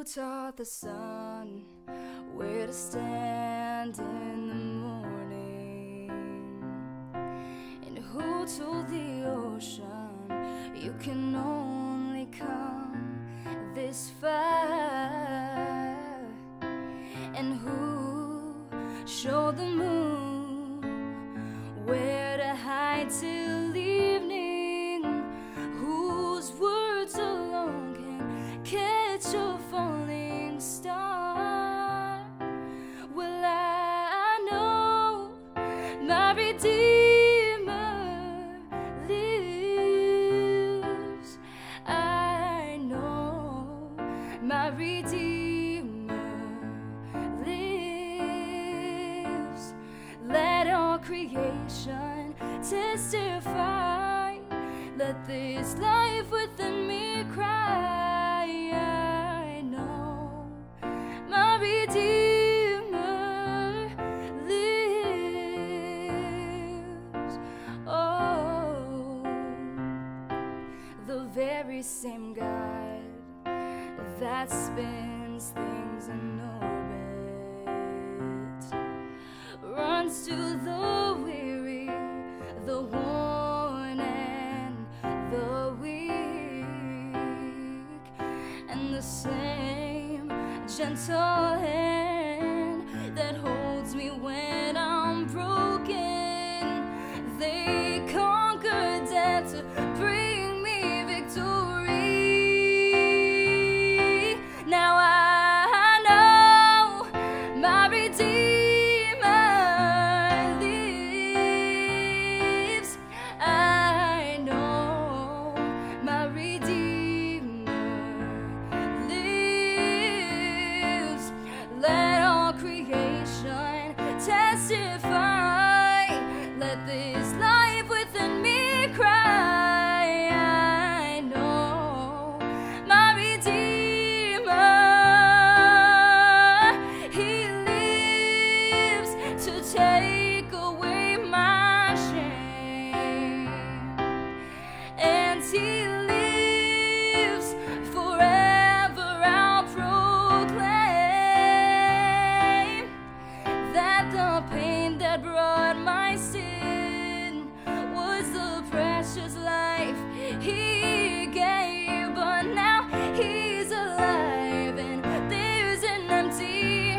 taught the sun where to stand in the morning? And who told the ocean you can only come this far? And who showed the moon where to hide till evening? Whose words alone can catch a falling star? Well, I know my Redeemer lives. I know my Redeemer lives. Let all creation testify. Let this life within me cry. I know my Redeemer lives. Oh, the very same God that spins things in orbit runs to the weary, the worn and the weak, and the same gentle hand that holds me when I'm broken. They conquer death to bring me victory. Now I know my Redeemer lives. I know my Redeemer lives. Let all creation testify. Let this life within me cry. I know my Redeemer. He lives to take away my shame, and He lives forever. I'll proclaim that the pain that brought my sin was the precious life He gave. But now He's alive and there's an empty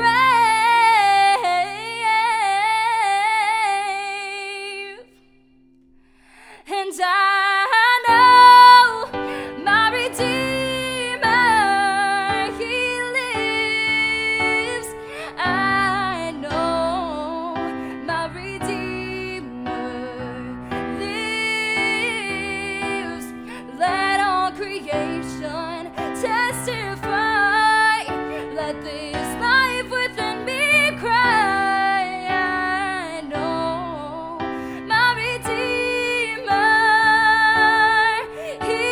grave. And I know my Redeemer, He lives. I know my Redeemer lives. Let all creation testify. Let this life within me cry. I know my Redeemer, He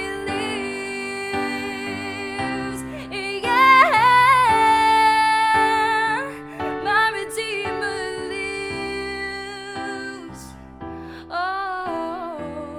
lives. Yeah, my Redeemer lives. Oh.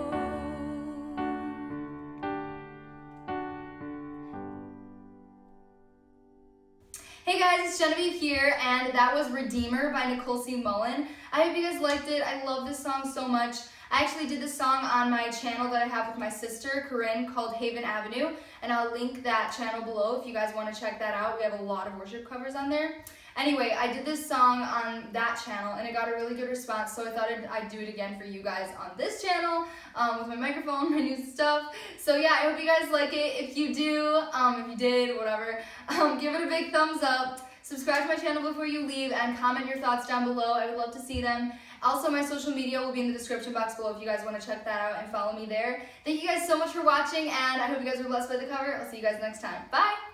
Hey guys, it's Genevieve here, and that was Redeemer by Nicole C. Mullen. I hope you guys liked it. I love this song so much. I actually did this song on my channel that I have with my sister, Corinne, called Haven Avenue, and I'll link that channel below if you guys want to check that out. We have a lot of worship covers on there. Anyway, I did this song on that channel, and it got a really good response, so I thought I'd do it again for you guys on this channel with my microphone, my new stuff. So yeah, I hope you guys like it. If you do, if you did, whatever, give it a big thumbs up. Subscribe to my channel before you leave, and comment your thoughts down below. I would love to see them. Also, my social media will be in the description box below if you guys want to check that out and follow me there. Thank you guys so much for watching, and I hope you guys were blessed by the cover. I'll see you guys next time. Bye!